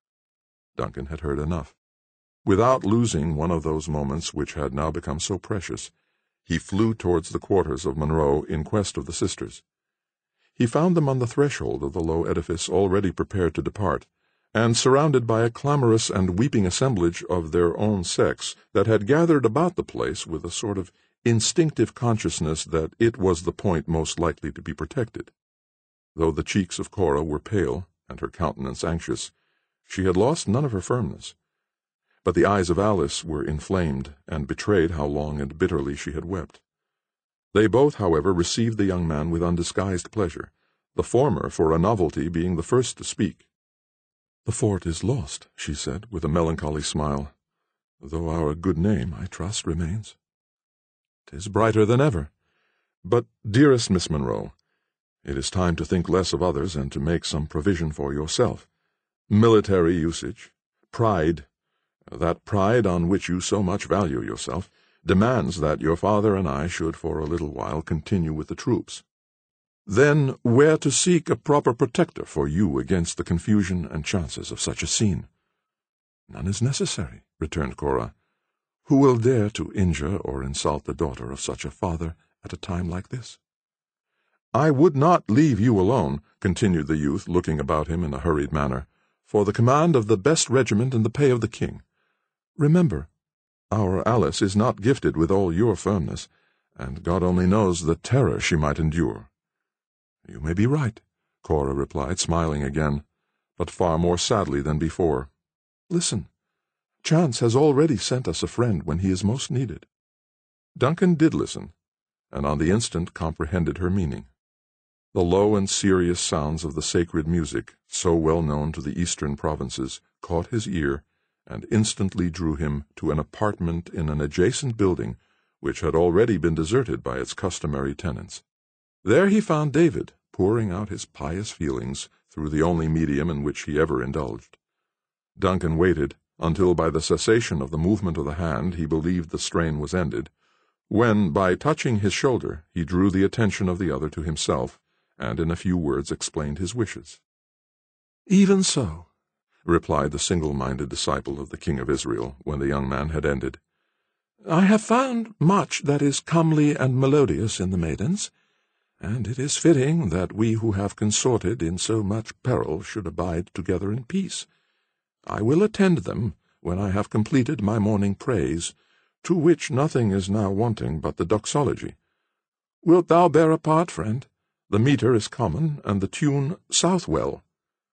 Duncan had heard enough. Without losing one of those moments which had now become so precious, he flew towards the quarters of Monroe in quest of the sisters. He found them on the threshold of the low edifice, already prepared to depart, and surrounded by a clamorous and weeping assemblage of their own sex that had gathered about the place with a sort of instinctive consciousness that it was the point most likely to be protected. Though the cheeks of Cora were pale, and her countenance anxious, she had lost none of her firmness. But the eyes of Alice were inflamed, and betrayed how long and bitterly she had wept. They both, however, received the young man with undisguised pleasure, the former, for a novelty, being the first to speak. "The fort is lost," she said, with a melancholy smile, "though our good name, I trust, remains." "'Tis brighter than ever. But, dearest Miss Monroe, it is time to think less of others and to make some provision for yourself. Military usage, pride, that pride on which you so much value yourself, demands that your father and I should for a little while continue with the troops. Then where to seek a proper protector for you against the confusion and chances of such a scene?" "None is necessary," returned Cora. "Who will dare to injure or insult the daughter of such a father at a time like this?" "I would not leave you alone," continued the youth, looking about him in a hurried manner, "for the command of the best regiment in the pay of the king. Remember, our Alice is not gifted with all your firmness, and God only knows the terror she might endure." "You may be right," Cora replied, smiling again, but far more sadly than before. "Listen. Chance has already sent us a friend when he is most needed." Duncan did listen, and on the instant comprehended her meaning. The low and serious sounds of the sacred music, so well known to the eastern provinces, caught his ear, and instantly drew him to an apartment in an adjacent building which had already been deserted by its customary tenants. There he found David, pouring out his pious feelings through the only medium in which he ever indulged. Duncan waited until by the cessation of the movement of the hand he believed the strain was ended, when, by touching his shoulder, he drew the attention of the other to himself, and in a few words explained his wishes. "Even so," replied the single-minded disciple of the King of Israel, when the young man had ended. "I have found much that is comely and melodious in the maidens, and it is fitting that we who have consorted in so much peril should abide together in peace. I will attend them when I have completed my morning praise, to which nothing is now wanting but the doxology. Wilt thou bear a part, friend? The metre is common, and the tune Southwell."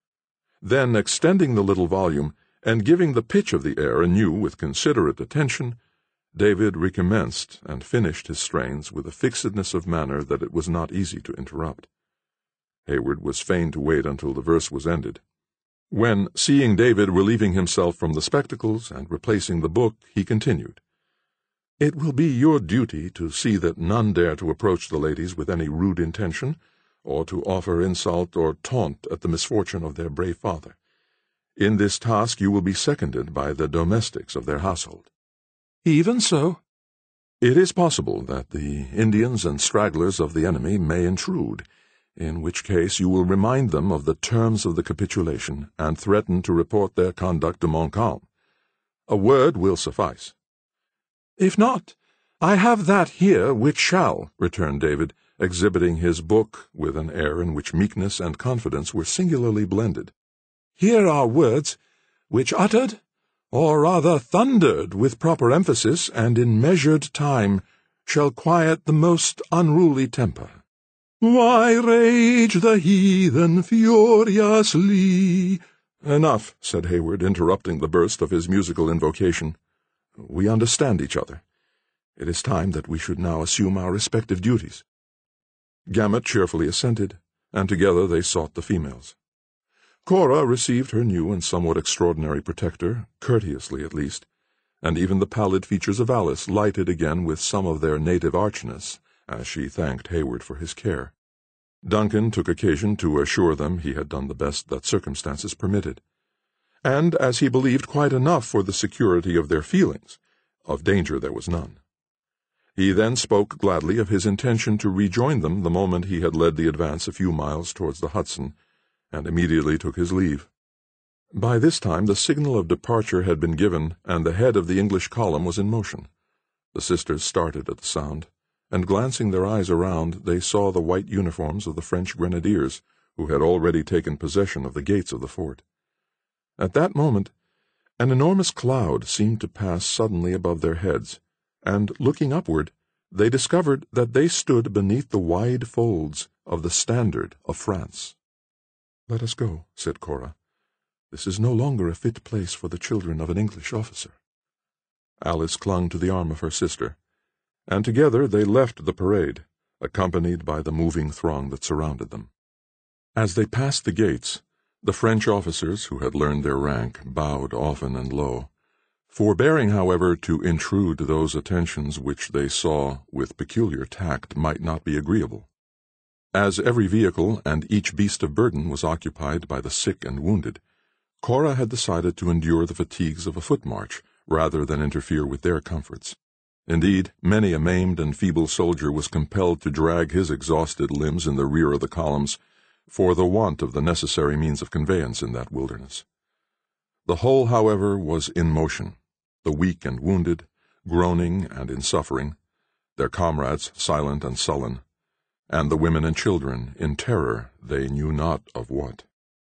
Then, extending the little volume, and giving the pitch of the air anew with considerate attention, David recommenced and finished his strains with a fixedness of manner that it was not easy to interrupt. Hayward was fain to wait until the verse was ended, when, seeing David relieving himself from the spectacles and replacing the book, he continued, "It will be your duty to see that none dare to approach the ladies with any rude intention, or to offer insult or taunt at the misfortune of their brave father. In this task you will be seconded by the domestics of their household." "Even so. It is possible that the Indians and stragglers of the enemy may intrude, in which case you will remind them of the terms of the capitulation, and threaten to report their conduct to Montcalm. A word will suffice." "If not, I have that here which shall," returned David, exhibiting his book with an air in which meekness and confidence were singularly blended. "Here are words, which uttered, or rather thundered with proper emphasis, and in measured time, shall quiet the most unruly temper. Why rage the heathen furiously?" "Enough," said Hayward, interrupting the burst of his musical invocation. "We understand each other. It is time that we should now assume our respective duties." Gamut cheerfully assented, and together they sought the females. Cora received her new and somewhat extraordinary protector, courteously at least, and even the pallid features of Alice lighted again with some of their native archness as she thanked Hayward for his care. Duncan took occasion to assure them he had done the best that circumstances permitted, and, as he believed, quite enough for the security of their feelings. Of danger there was none. He then spoke gladly of his intention to rejoin them the moment he had led the advance a few miles towards the Hudson, and immediately took his leave. By this time the signal of departure had been given, and the head of the English column was in motion. The sisters started at the sound, and glancing their eyes around, they saw the white uniforms of the French grenadiers, who had already taken possession of the gates of the fort. At that moment, an enormous cloud seemed to pass suddenly above their heads, and, looking upward, they discovered that they stood beneath the wide folds of the standard of France. "Let us go," said Cora. "This is no longer a fit place for the children of an English officer." Alice clung to the arm of her sister, and together they left the parade, accompanied by the moving throng that surrounded them. As they passed the gates, the French officers, who had learned their rank, bowed often and low, forbearing, however, to intrude those attentions which they saw, with peculiar tact, might not be agreeable. As every vehicle and each beast of burden was occupied by the sick and wounded, Cora had decided to endure the fatigues of a foot march rather than interfere with their comforts. Indeed, many a maimed and feeble soldier was compelled to drag his exhausted limbs in the rear of the columns for the want of the necessary means of conveyance in that wilderness. The whole, however, was in motion, the weak and wounded, groaning and in suffering, their comrades silent and sullen, and the women and children in terror they knew not of what.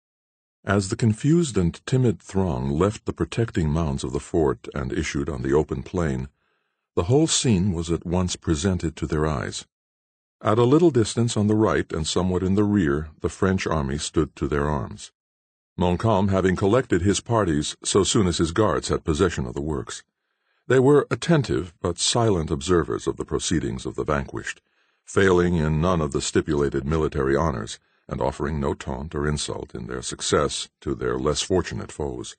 As the confused and timid throng left the protecting mounds of the fort and issued on the open plain, the whole scene was at once presented to their eyes. At a little distance on the right and somewhat in the rear, the French army stood to their arms, Montcalm having collected his parties so soon as his guards had possession of the works. They were attentive but silent observers of the proceedings of the vanquished, failing in none of the stipulated military honors, and offering no taunt or insult in their success to their less fortunate foes.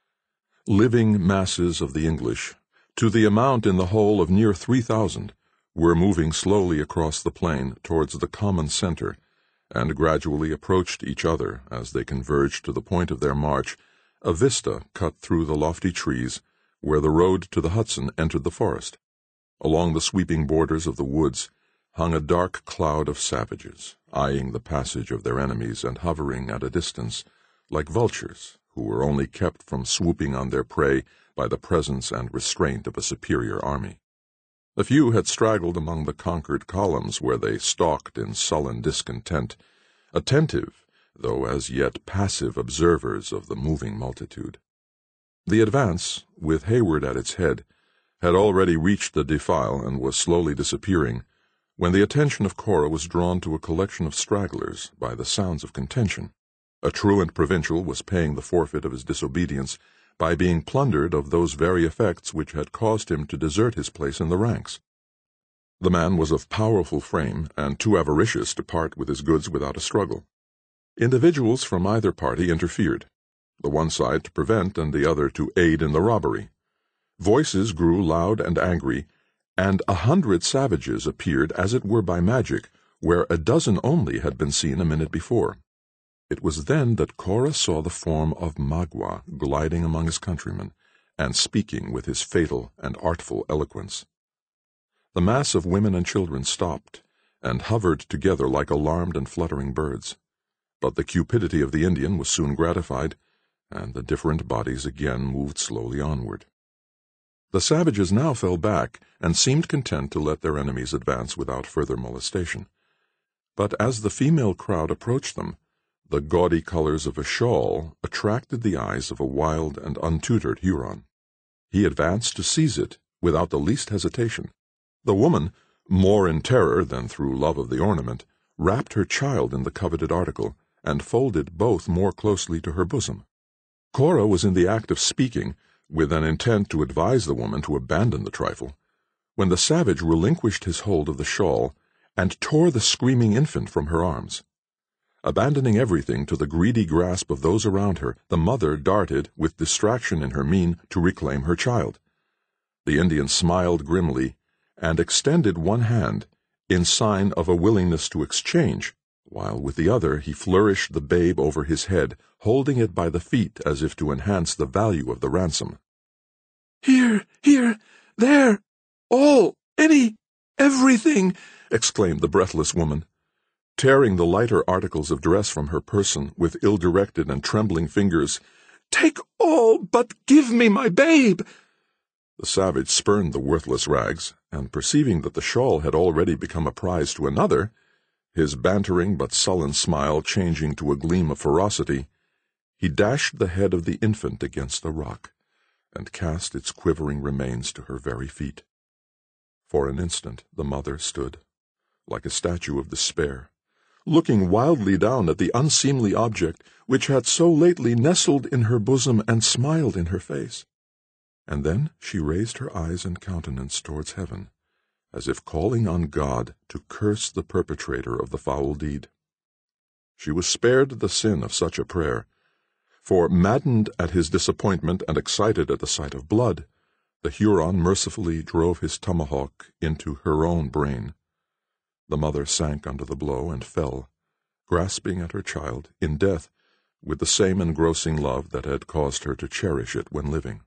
Living masses of the English, to the amount in the whole of near three thousand, were moving slowly across the plain towards the common center, and gradually approached each other as they converged to the point of their march, a vista cut through the lofty trees, where the road to the Hudson entered the forest. Along the sweeping borders of the woods hung a dark cloud of savages, eyeing the passage of their enemies and hovering at a distance, like vultures who were only kept from swooping on their prey by the presence and restraint of a superior army. A few had straggled among the conquered columns, where they stalked in sullen discontent, attentive, though as yet passive observers of the moving multitude. The advance, with Hayward at its head, had already reached the defile and was slowly disappearing, when the attention of Cora was drawn to a collection of stragglers by the sounds of contention. A truant provincial was paying the forfeit of his disobedience by being plundered of those very effects which had caused him to desert his place in the ranks. The man was of powerful frame, and too avaricious to part with his goods without a struggle. Individuals from either party interfered, the one side to prevent and the other to aid in the robbery. Voices grew loud and angry, and a hundred savages appeared as it were by magic, where a dozen only had been seen a minute before. It was then that Cora saw the form of Magua gliding among his countrymen, and speaking with his fatal and artful eloquence. The mass of women and children stopped, and hovered together like alarmed and fluttering birds. But the cupidity of the Indian was soon gratified, and the different bodies again moved slowly onward. The savages now fell back, and seemed content to let their enemies advance without further molestation. But as the female crowd approached them, the gaudy colors of a shawl attracted the eyes of a wild and untutored Huron. He advanced to seize it without the least hesitation. The woman, more in terror than through love of the ornament, wrapped her child in the coveted article, and folded both more closely to her bosom. Cora was in the act of speaking, with an intent to advise the woman to abandon the trifle, when the savage relinquished his hold of the shawl, and tore the screaming infant from her arms. Abandoning everything to the greedy grasp of those around her, the mother darted, with distraction in her mien, to reclaim her child. The Indian smiled grimly and extended one hand in sign of a willingness to exchange, while with the other he flourished the babe over his head, holding it by the feet as if to enhance the value of the ransom.
"Here, here, there, all, any, everything!"
exclaimed the breathless woman. Tearing the lighter articles of dress from her person with ill-directed and trembling fingers.
"Take all, but give me my babe!"
The savage spurned the worthless rags, and perceiving that the shawl had already become a prize to another, his bantering but sullen smile changing to a gleam of ferocity, he dashed the head of the infant against the rock, and cast its quivering remains to her very feet. For an instant the mother stood, like a statue of despair, looking wildly down at the unseemly object which had so lately nestled in her bosom and smiled in her face. And then she raised her eyes and countenance towards heaven, as if calling on God to curse the perpetrator of the foul deed. She was spared the sin of such a prayer, for, maddened at his disappointment and excited at the sight of blood, the Huron mercifully drove his tomahawk into her own brain. The mother sank under the blow and fell, grasping at her child, in death, with the same engrossing love that had caused her to cherish it when living.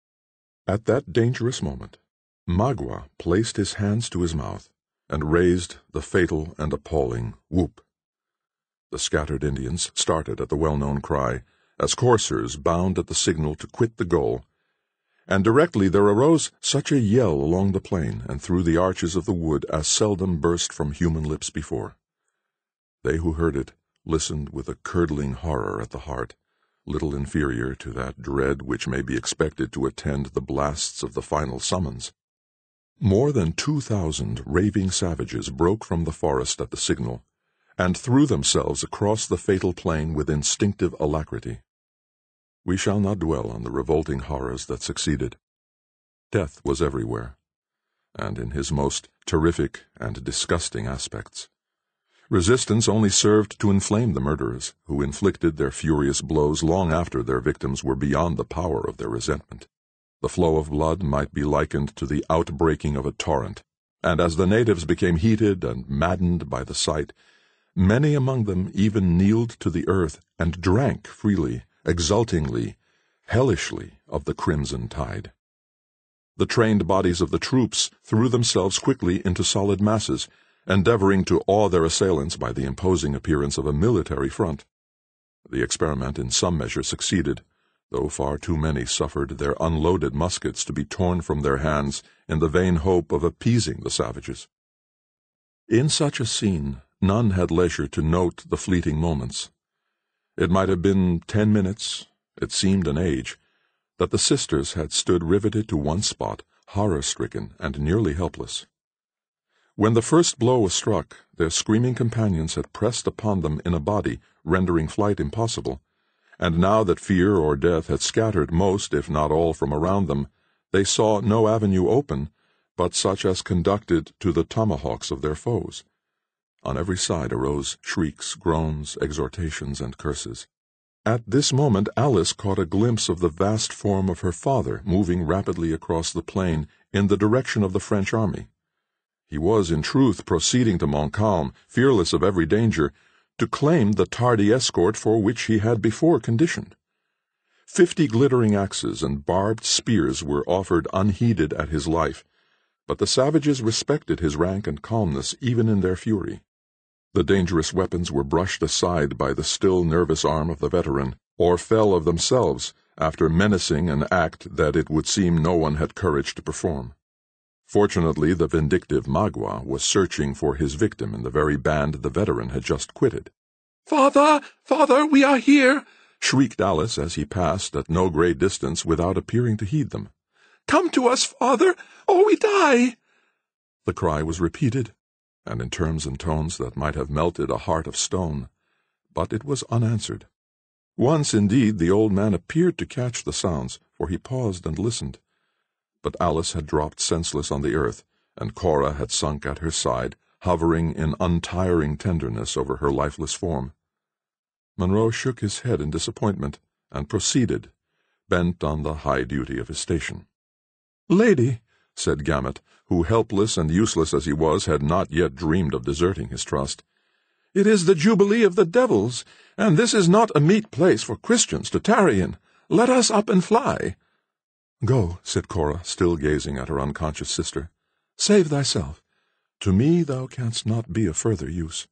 At that dangerous moment, Magua placed his hands to his mouth and raised the fatal and appalling whoop. The scattered Indians started at the well-known cry, as coursers bound at the signal to quit the goal, and directly there arose such a yell along the plain and through the arches of the wood as seldom burst from human lips before. They who heard it listened with a curdling horror at the heart, little inferior to that dread which may be expected to attend the blasts of the final summons. More than two thousand raving savages broke from the forest at the signal, and threw themselves across the fatal plain with instinctive alacrity. We shall not dwell on the revolting horrors that succeeded. Death was everywhere, and in his most terrific and disgusting aspects. Resistance only served to inflame the murderers, who inflicted their furious blows long after their victims were beyond the power of their resentment. The flow of blood might be likened to the outbreaking of a torrent, and as the natives became heated and maddened by the sight, many among them even kneeled to the earth and drank freely, exultingly, hellishly of the crimson tide. The trained bodies of the troops threw themselves quickly into solid masses, endeavoring to awe their assailants by the imposing appearance of a military front. The experiment in some measure succeeded, though far too many suffered their unloaded muskets to be torn from their hands in the vain hope of appeasing the savages. In such a scene, none had leisure to note the fleeting moments. It might have been ten minutes, it seemed an age, that the sisters had stood riveted to one spot, horror-stricken and nearly helpless. When the first blow was struck, their screaming companions had pressed upon them in a body, rendering flight impossible, and now that fear or death had scattered most, if not all, from around them, they saw no avenue open but such as conducted to the tomahawks of their foes. On every side arose shrieks, groans, exhortations, and curses. At this moment Alice caught a glimpse of the vast form of her father moving rapidly across the plain in the direction of the French army. He was, in truth, proceeding to Montcalm, fearless of every danger, to claim the tardy escort for which he had before conditioned. Fifty glittering axes and barbed spears were offered unheeded at his life, but the savages respected his rank and calmness even in their fury. The dangerous weapons were brushed aside by the still nervous arm of the veteran, or fell of themselves after menacing an act that it would seem no one had courage to perform. Fortunately, the vindictive Magua was searching for his victim in the very band the veteran had just quitted.
"Father, father, we are here!"
shrieked Alice as he passed at no great distance without appearing to heed them.
"Come to us, father, or we die!"
The cry was repeated, and in terms and tones that might have melted a heart of stone, but it was unanswered. Once, indeed, the old man appeared to catch the sounds, for he paused and listened. But Alice had dropped senseless on the earth, and Cora had sunk at her side, hovering in untiring tenderness over her lifeless form. Monroe shook his head in disappointment and proceeded, bent on the high duty of his station.
"Lady,"
said Gamut, who, helpless and useless as he was, had not yet dreamed of deserting his trust,
"it is the Jubilee of the devils, and this is not a meet place for Christians to tarry in. Let us up and fly."
"Go," said Cora, still gazing at her unconscious sister.
"Save thyself.
To me thou canst not be of further use."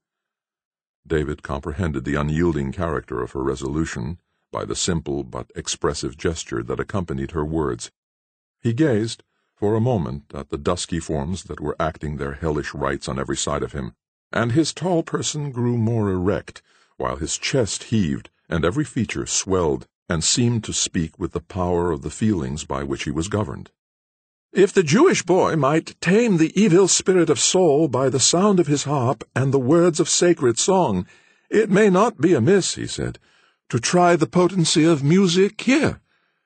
David comprehended the unyielding character of her resolution by the simple but expressive gesture that accompanied her words. He gazed, for a moment, at the dusky forms that were acting their hellish rites on every side of him, and his tall person grew more erect, while his chest heaved and every feature swelled and seemed to speak with the power of the feelings by which he was governed.
"If the Jewish boy might tame the evil spirit of Saul by the sound of his harp and the words of sacred song, it may not be amiss," he said, "to try the potency of music here."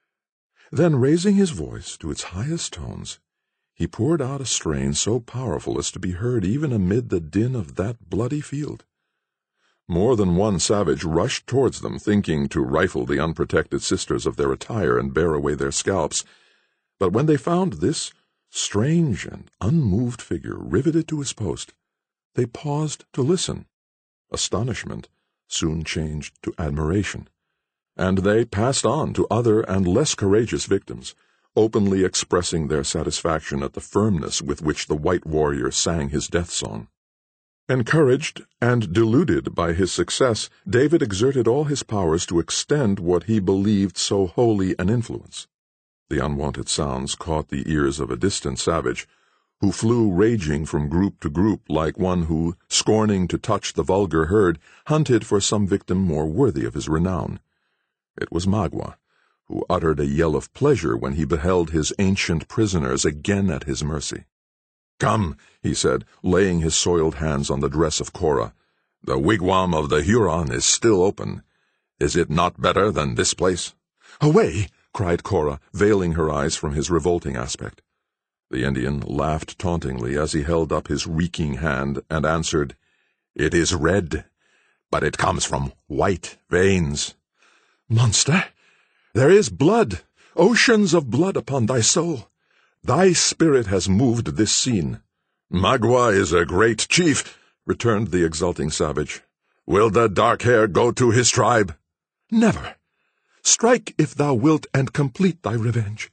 Then, raising his voice to its highest tones, he poured out a strain so powerful as to be heard even amid the din of that bloody field. More than one savage rushed towards them, thinking to rifle the unprotected sisters of their attire and bear away their scalps. But when they found this strange and unmoved figure riveted to his post, they paused to listen. Astonishment soon changed to admiration, and they passed on to other and less courageous victims, openly expressing their satisfaction at the firmness with which the white warrior sang his death song. Encouraged and deluded by his success, David exerted all his powers to extend what he believed so holy an influence. The unwonted sounds caught the ears of a distant savage, who flew raging from group to group like one who, scorning to touch the vulgar herd, hunted for some victim more worthy of his renown. It was Magua, who uttered a yell of pleasure when he beheld his ancient prisoners again at his mercy. "Come," he said, laying his soiled hands on the dress of Cora. "The wigwam of the Huron is still open. Is it not better than this place?"
"Away!"
cried Cora, veiling her eyes from his revolting aspect. The Indian laughed tauntingly as he held up his reeking hand and answered, "It is red, but it comes from white veins."
"Monster, there is blood, oceans of blood upon thy soul. Thy spirit has moved this scene."
"Magua is a great chief," returned the exulting savage. "Will the dark hair go to his tribe?"
"Never. Strike if thou wilt, and complete thy revenge."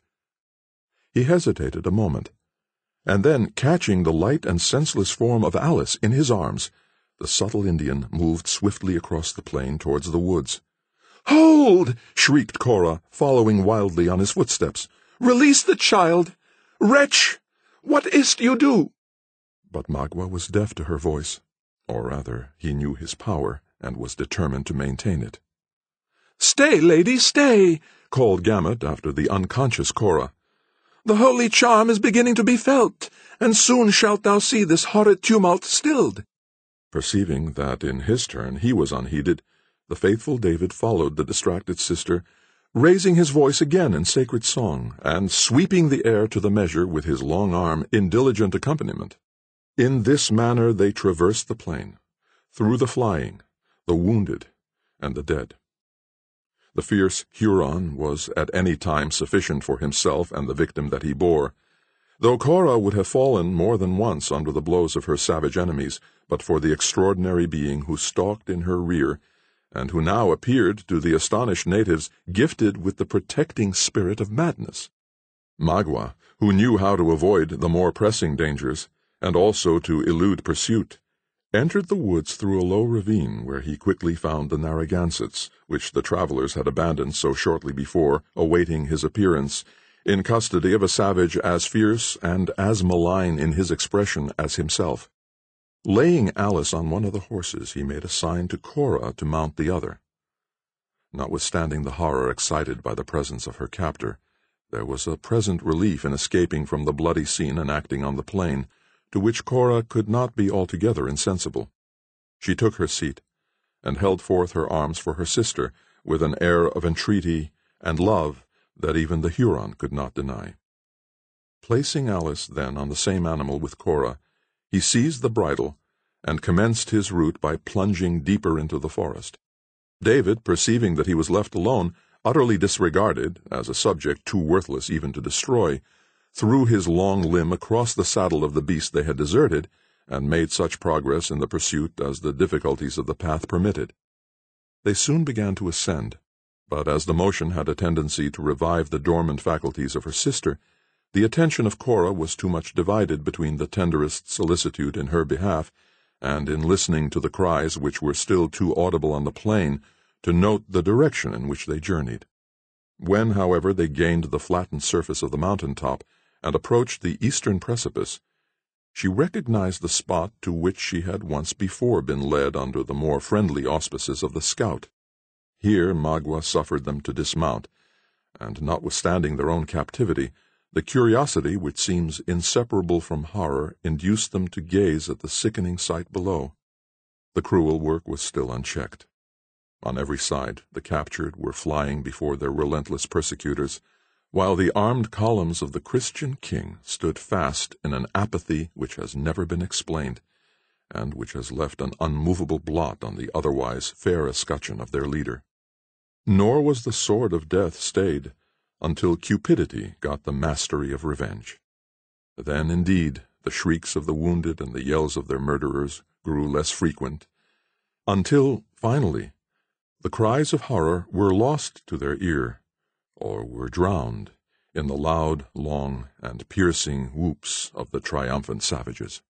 He hesitated a moment, and then, catching the light and senseless form of Alice in his arms, the subtle Indian moved swiftly across the plain towards the woods.
"Hold!"
shrieked Cora, following wildly on his footsteps.
"Release the child! Wretch, what is't you do?"
But Magua was deaf to her voice, or rather, he knew his power, and was determined to maintain it.
"Stay, lady, stay!"
called Gamut after the unconscious Cora.
"The holy charm is beginning to be felt, and soon shalt thou see this horrid tumult stilled."
Perceiving that in his turn he was unheeded, the faithful David followed the distracted sister, raising his voice again in sacred song, and sweeping the air to the measure with his long arm in diligent accompaniment. In this manner they traversed the plain, through the flying, the wounded, and the dead. The fierce Huron was at any time sufficient for himself and the victim that he bore, though Cora would have fallen more than once under the blows of her savage enemies, but for the extraordinary being who stalked in her rear, and who now appeared to the astonished natives gifted with the protecting spirit of madness. Magua, who knew how to avoid the more pressing dangers, and also to elude pursuit, entered the woods through a low ravine where he quickly found the Narragansetts, which the travelers had abandoned so shortly before, awaiting his appearance, in custody of a savage as fierce and as malign in his expression as himself. Laying Alice on one of the horses, he made a sign to Cora to mount the other. Notwithstanding the horror excited by the presence of her captor, there was a present relief in escaping from the bloody scene enacting on the plain, to which Cora could not be altogether insensible. She took her seat, and held forth her arms for her sister with an air of entreaty and love that even the Huron could not deny. Placing Alice then on the same animal with Cora, he seized the bridle and commenced his route by plunging deeper into the forest. David, perceiving that he was left alone, utterly disregarded, as a subject too worthless even to destroy, threw his long limb across the saddle of the beast they had deserted, and made such progress in the pursuit as the difficulties of the path permitted. They soon began to ascend, but as the motion had a tendency to revive the dormant faculties of her sister, the attention of Cora was too much divided between the tenderest solicitude in her behalf and in listening to the cries which were still too audible on the plain to note the direction in which they journeyed. When, however, they gained the flattened surface of the mountain-top and approached the eastern precipice, she recognized the spot to which she had once before been led under the more friendly auspices of the scout. Here Magua suffered them to dismount, and, notwithstanding their own captivity, the curiosity which seems inseparable from horror induced them to gaze at the sickening sight below. The cruel work was still unchecked. On every side the captured were flying before their relentless persecutors, while the armed columns of the Christian king stood fast in an apathy which has never been explained, and which has left an unmovable blot on the otherwise fair escutcheon of their leader. Nor was the sword of death stayed until cupidity got the mastery of revenge. Then, indeed, the shrieks of the wounded and the yells of their murderers grew less frequent, until, finally, the cries of horror were lost to their ear, or were drowned in the loud, long, and piercing whoops of the triumphant savages.